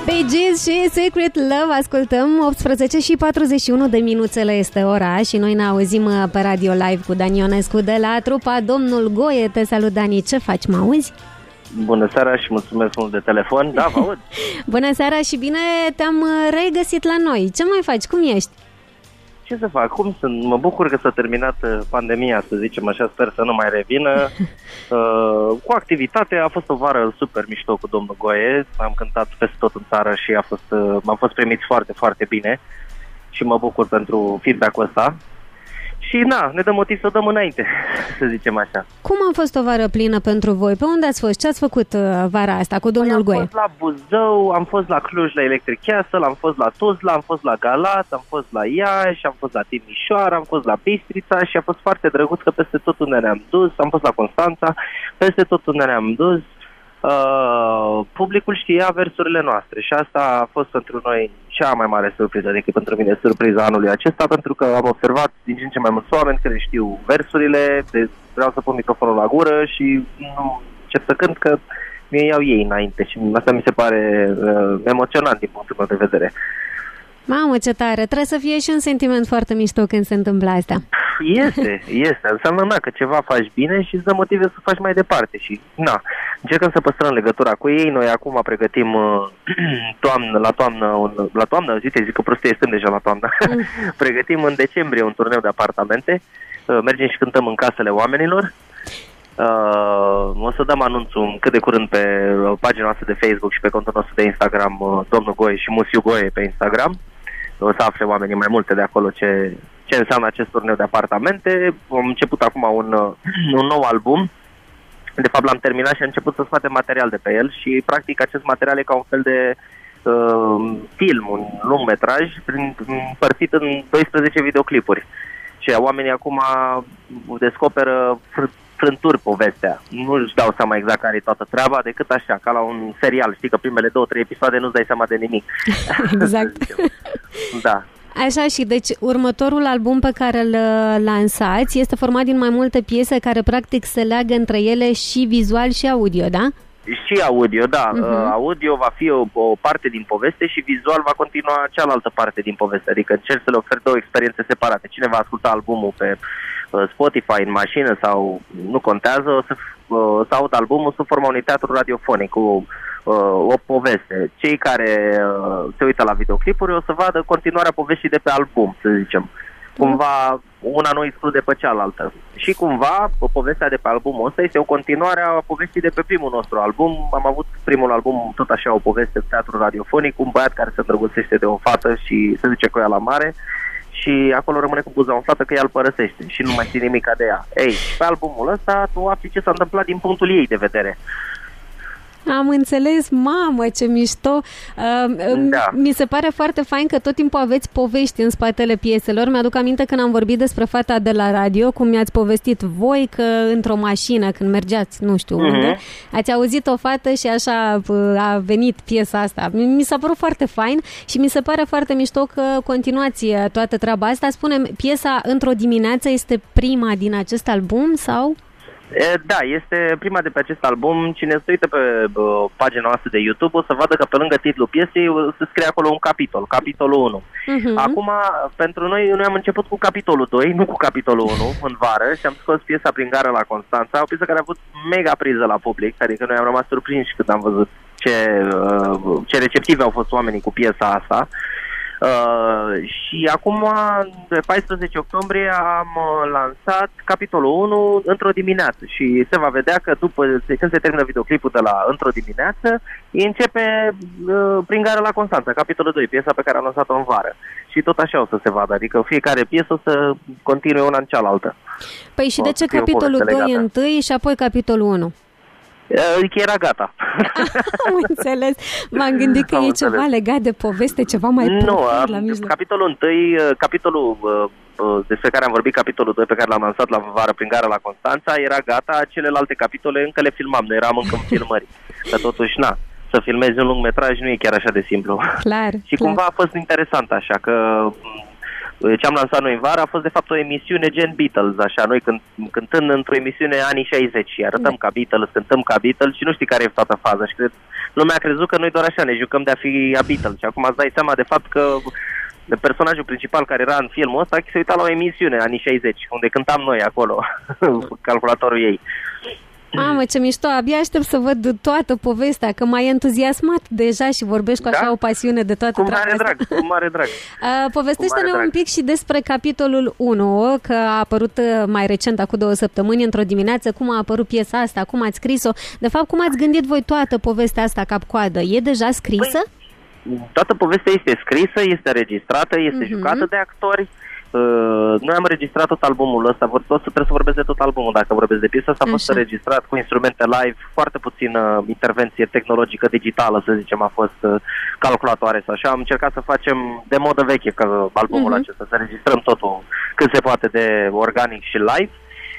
Bee Gees și Secret Love ascultăm. 18 și 41 de minuțele este ora și noi ne auzim pe Radio Live cu Dani Ionescu de la trupa Domnul Goe. Te salut, Dani, ce faci, mă auzi? Bună seara și mulțumesc mult de telefon. Da, vă aud. Bună seara și bine te-am regăsit la noi. Ce mai faci? Cum ești? Ce să fac? Cum sunt? Mă bucur că s-a terminat pandemia, să zicem așa, sper să nu mai revină. Cu activitate, a fost o vară super mișto cu domnul Goe. Am cântat peste tot în țară și m-am fost primiți foarte, foarte bine și mă bucur pentru feedback-ul ăsta. Și ne dă motiv să dăm înainte, să zicem așa. Cum a fost o vară plină pentru voi? Pe unde ați fost? Ce ați făcut vara asta cu domnul Goe? Am fost la Buzău, am fost la Cluj la Electric Castle, am fost la Tuzla, am fost la Galați, am fost la Iași, am fost la Timișoara, am fost la Bistrița și a fost foarte drăguț că peste tot unde ne-am dus, am fost la Constanța, peste tot unde ne-am dus, publicul știa versurile noastre și asta a fost pentru noi cea mai mare surpriză decât pentru mine surpriza anului acesta, pentru că am observat din ce în ce mai mulți oameni care știu versurile, vreau să pun microfonul la gură și nu încep să cânt că mi iau ei înainte și asta mi se pare emoționant din punctul meu de vedere. Mamă, ce tare! Trebuie să fie și un sentiment foarte mișto când se întâmplă asta. Este. Înseamnă că ceva faci bine și îți dă motive să faci mai departe. Și încercăm să păstrăm legătura cu ei. Noi acum pregătim la toamnă, zic că prostie, stăm deja la toamnă. Pregătim în decembrie un turneu de apartamente. Mergem și cântăm în casele oamenilor. O să dăm anunțul cât de curând pe pagina noastră de Facebook și pe contul nostru de Instagram, Domnul Goe și Musiu Goe pe Instagram. O să afle oamenii mai multe de acolo ce înseamnă acest turneu de apartamente. Am început acum un nou album. De fapt l-am terminat și am început să scoatem material de pe el și practic acest material e ca un fel de film, un lung metraj împărțit în 12 videoclipuri. Și oamenii acum descoperă frânturi povestea. Nu își dau seama exact care e toată treaba, decât așa, ca la un serial. Știi că primele 2-3 episoade nu-ți dai seama de nimic. Exact. Da. Așa, și deci următorul album pe care îl lansați este format din mai multe piese care practic se leagă între ele și vizual și audio, da? Și audio, da. Audio va fi o parte din poveste și vizual va continua cealaltă parte din poveste. Adică încerc să le ofer două experiențe separate. Cine va asculta albumul pe Spotify, în mașină sau nu contează, o să aud albumul sub forma unui teatru radiofonic cu o poveste. Cei care se uită la videoclipuri o să vadă continuarea poveștii de pe album, să zicem. Cumva una nu exclude pe cealaltă. Și cumva povestea de pe albumul ăsta este o continuare a poveștii de pe primul nostru album. Am avut primul album tot așa o poveste, teatru radiofonic, cu un băiat care se îndrăgostește de o fată și se duce cu ea la mare și acolo rămâne cu buza umflată că ea îl părăsește și nu mai știe nimic de ea. Ei, pe albumul ăsta tu afli ce s-a întâmplat din punctul ei de vedere. Am înțeles, mamă, ce mișto! Da. Mi se pare foarte fain că tot timpul aveți povești în spatele pieselor. Mi-aduc aminte când am vorbit despre Fata de la radio, cum mi-ați povestit voi că într-o mașină, când mergeați, nu știu unde, ați auzit o fată și așa a venit piesa asta. Mi s-a părut foarte fain și mi se pare foarte mișto că continuați toată treaba asta. Spune-mi, piesa Într-o dimineață este prima din acest album sau... Da, este prima de pe acest album. Cine se uită pe pagina noastră de YouTube o să vadă că pe lângă titlul piesei se scrie acolo un capitol, capitolul 1. Acum, pentru noi am început cu capitolul 2, nu cu capitolul 1, în vară, și am scos piesa Prin gară la Constanța, o piesă care a avut mega priză la public, adică noi am rămas surprinși când am văzut ce receptivi au fost oamenii cu piesa asta. Și acum, pe 14 octombrie, am lansat capitolul 1 Într-o dimineață și se va vedea că când se termină videoclipul de la Într-o dimineață, începe Prin gară la Constanța, capitolul 2, piesa pe care am lansat-o în vară. Și tot așa o să se vadă, adică fiecare piesă o să continue una în cealaltă. Păi și de ce capitolul 2 întâi și apoi capitolul 1? Că era gata. Am înțeles. M-am gândit că e ceva legat de poveste, ceva mai profund la mijloc. Capitolul 1, capitolul despre care am vorbit, capitolul 2 pe care l-am lansat la vară Prin gară la Constanța, era gata, celelalte capitole încă le filmam, noi eram încă în filmări. Că totuși, să filmezi un lung metraj nu e chiar așa de simplu. Clar. Și cumva a fost interesant așa că... Ce am lansat noi în vară a fost de fapt o emisiune gen Beatles, așa, noi cântând într-o emisiune anii 60 și arătăm ca Beatles, cântăm ca Beatles și nu știi care e toată faza și cred lumea a crezut că noi doar așa ne jucăm de a fi Beatles și acum îți dai seama de fapt că personajul principal care era în filmul ăsta se uita la o emisiune anii 60, unde cântam noi acolo, calculatorul ei. Mamă, ce mișto, abia aștept să văd toată povestea, că m-ai entuziasmat deja și vorbești cu așa o pasiune de toată treaba asta. Cu mare drag. Povestește-ne un pic și despre capitolul 1, că a apărut mai recent, acum 2 săptămâni, într-o dimineață, cum a apărut piesa asta, cum ați scris-o. De fapt, cum ați gândit voi toată povestea asta cap-coadă? E deja scrisă? Toată povestea este scrisă, este înregistrată, este jucată de actori. Noi am înregistrat tot albumul ăsta, trebuie să vorbesc de tot albumul dacă vorbesc de piesa. Asta a fost înregistrat cu instrumente live, foarte puțină intervenție tehnologică digitală, să zicem, a fost calculatoare sau așa. Am încercat să facem de modă veche ca albumul acesta, să înregistrăm totul cât se poate de organic și live.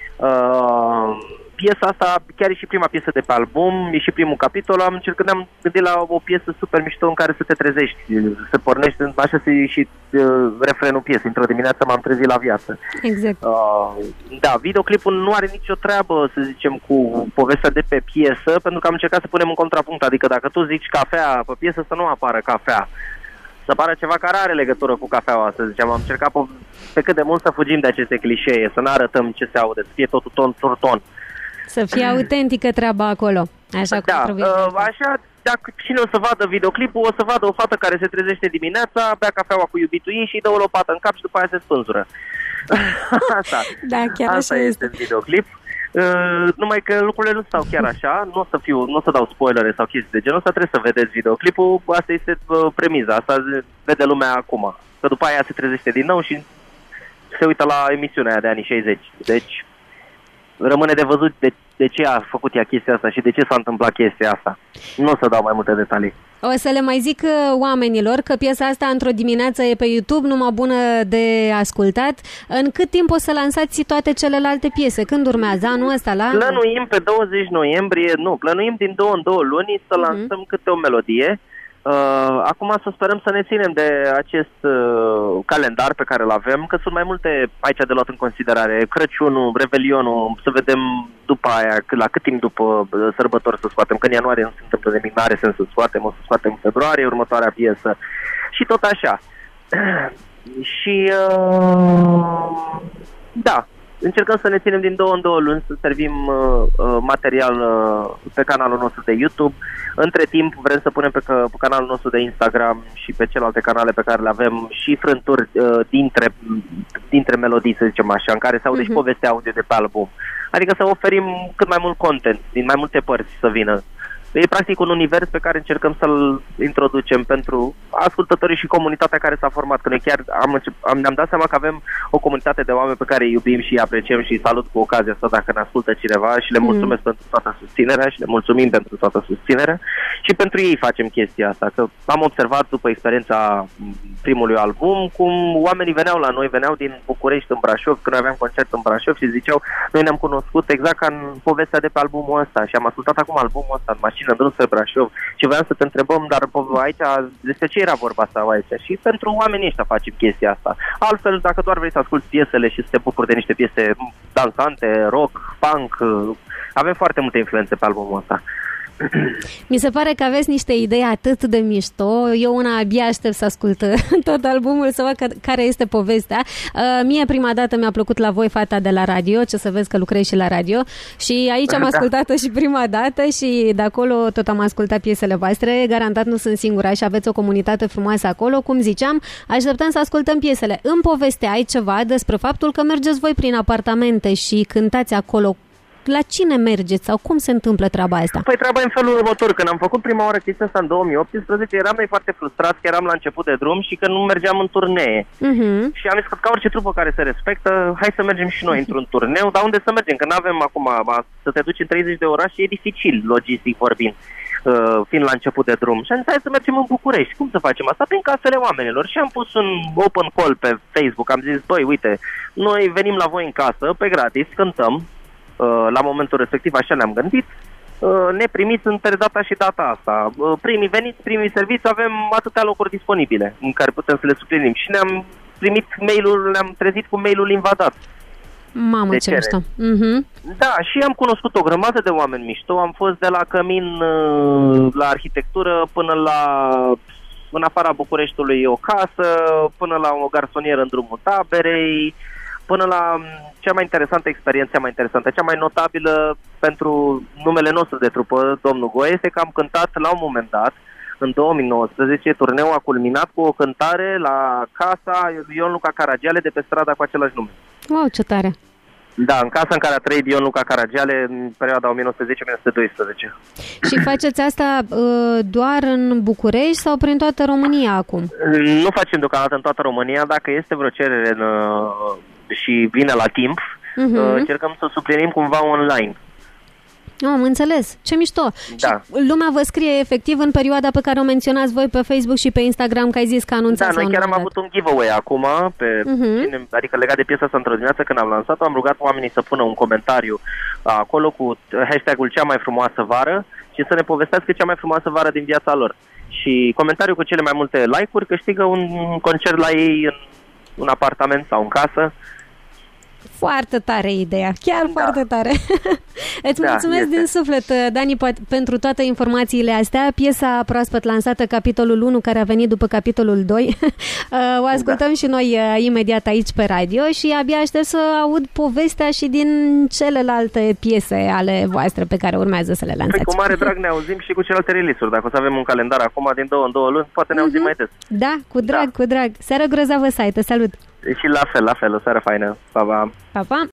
Piesa asta, chiar e și prima piesă de pe album, e și primul capitol, ne-am gândit la o piesă super mișto în care să te trezești, să pornești, așa și refrenul piesei, într-o dimineață m-am trezit la viață. Exact. Da, videoclipul nu are nicio treabă, să zicem, cu povestea de pe piesă, pentru că am încercat să punem în contrapunct, adică dacă tu zici cafea pe piesă, să nu apară cafea, să apară ceva care are legătură cu cafeaua, să zicem. Am încercat pe cât de mult să fugim de aceste clișee, să nu arătăm ce se aude, să fie totul ton sur ton. Să fie autentică treaba acolo, așa cum trebuie. Așa, dacă cine o să vadă videoclipul, o să vadă o fată care se trezește dimineața, bea cafeaua cu iubitul ei și îi dă o lopată în cap și după aia se spânzură. Asta. Da, chiar asta așa este videoclip. Numai că lucrurile nu stau chiar așa, nu o să dau spoilere sau chestii de genul ăsta, trebuie să vedeți videoclipul, asta este premiza, asta vede lumea acum. Că după aia se trezește din nou și se uită la emisiunea aia de anii 60. Deci rămâne de văzut de ce a făcut ea chestia asta și de ce s-a întâmplat chestia asta. Nu o să dau mai multe detalii. O să le mai zic oamenilor că piesa asta într-o dimineață e pe YouTube, numai bună de ascultat. În cât timp o să lansați toate celelalte piese? Când urmează? Anul ăsta? Plănuim pe 20 noiembrie, plănuim din 2 în 2 luni să lansăm câte o melodie. Acum să sperăm să ne ținem de acest calendar pe care îl avem, că sunt mai multe aici de luat în considerare. Crăciunul, Revelionul, să vedem după aia, la cât timp după sărbători să scoatem, că în ianuarie nu se întâmplă nimic, n-are sens să scoatem, o să scoatem în februarie următoarea piesă și tot așa. Și da, încercăm să ne ținem din 2 în 2 luni să servim material pe canalul nostru de YouTube. Între timp vrem să punem pe canalul nostru de Instagram și pe celelalte canale pe care le avem și frânturi dintre melodii, să zicem așa, în care se aude și povestea audio de pe album. Adică să oferim cât mai mult content din mai multe părți să vină. E practic un univers pe care încercăm să-l introducem pentru ascultătorii și comunitatea care s-a format. Că noi chiar ne-am dat seama că avem o comunitate de oameni pe care îi iubim și îi apreciem și îi salut cu ocazia asta dacă ne ascultă cineva și le mulțumesc pentru toată susținerea și le mulțumim pentru toată susținerea și pentru ei facem chestia asta. Că am observat după experiența primului album cum oamenii veneau din București în Brașov, când aveam concert în Brașov și ziceau, noi ne-am cunoscut exact ca în povestea de pe albumul ăsta și am ascultat acum albumul ăsta în mașină, în drum spre Brașov și voiam să te întrebăm, dar aici despre ce era vorba asta aici? Și pentru oamenii ăștia facem chestia asta. Altfel, dacă doar vrei să asculti piesele și să te bucuri de niște piese dansante, rock, punk, avem foarte multe influențe pe albumul ăsta. Mi se pare că aveți niște idei atât de mișto. Eu una abia aștept să ascult tot albumul, să văd care este povestea. Mie prima dată mi-a plăcut la voi Fata de la radio, ce să vezi că lucrez și la radio. Și aici am ascultat-o și prima dată și de acolo tot am ascultat piesele voastre. Garantat nu sunt singura și aveți o comunitate frumoasă acolo. Cum ziceam, așteptăm să ascultăm piesele. În povestea ai ceva despre faptul că mergeți voi prin apartamente și cântați acolo. La cine mergeți sau cum se întâmplă treaba asta? Păi treaba în felul următor. Când am făcut prima oară chestia asta în 2018, eram noi foarte frustrați că eram la început de drum și că nu mergeam în turnee. Și am zis că ca orice trupă care se respectă, hai să mergem și noi într-un turneu, dar unde să mergem? Că nu avem acum, să te duci în 30 de orașe, e dificil, logistic vorbind, fiind la început de drum. Și am zis, hai să mergem în București. Cum să facem asta? Prin casele oamenilor. Și am pus un open call pe Facebook. Am zis, băi, uite, noi venim la voi în casă, pe gratis, cântăm. La momentul respectiv așa ne-am gândit, ne primiți între data și data asta. Primii veniți, primii serviți, avem atâtea locuri disponibile în care putem să le suplinim. Și ne-am primit mail-ul, ne-am trezit cu mail-ul invadat. Mamă, ce mișto. Da, și am cunoscut o grămadă de oameni mișto. Am fost de la cămin la arhitectură până în afara Bucureștiului o casă, până la o garsonieră în drumul Taberei, până la cea mai interesantă experiență, cea mai notabilă pentru numele nostru de trupă, domnul Goe, este că am cântat la un moment dat, în 2019, turneul a culminat cu o cântare la casa Ion Luca Caragiale de pe strada cu același nume. Wow, ce tare! Da, în casa în care a trăit Ion Luca Caragiale în perioada 1910-1912. Și faceți asta doar în București sau prin toată România acum? Nu facem deocamdată în toată România. Dacă este vreo cerere și vine la timp, încercăm să suplinim cumva online. Am înțeles. Ce mișto. Da. Și lumea vă scrie efectiv în perioada pe care o menționați voi pe Facebook și pe Instagram, că ai zis că anunțați. Da, noi chiar am avut un giveaway acum, adică legat de piesa asta într-o dimineață când am lansat-o, am rugat oamenii să pună un comentariu acolo cu hashtag-ul cea mai frumoasă vară și să ne povestească cea mai frumoasă vară din viața lor. Și comentariul cu cele mai multe like-uri câștigă un concert la ei în un apartament sau în casă. Foarte tare ideea, chiar foarte tare. Îți mulțumesc din suflet, Dani, pentru toate informațiile astea. Piesa proaspăt lansată, capitolul 1, care a venit după capitolul 2, o ascultăm și noi imediat aici pe radio și abia aștept să aud povestea și din celelalte piese ale voastre pe care urmează să le lansați. Cu mare drag ne auzim și cu celelalte release-uri. Dacă o să avem un calendar acum din 2 în 2 luni, poate ne auzim mai des. Da, cu drag, cu drag. Seară grozavă să ai, te salut! Și la fel, o seară faină. Pa, pa! Pa, pa!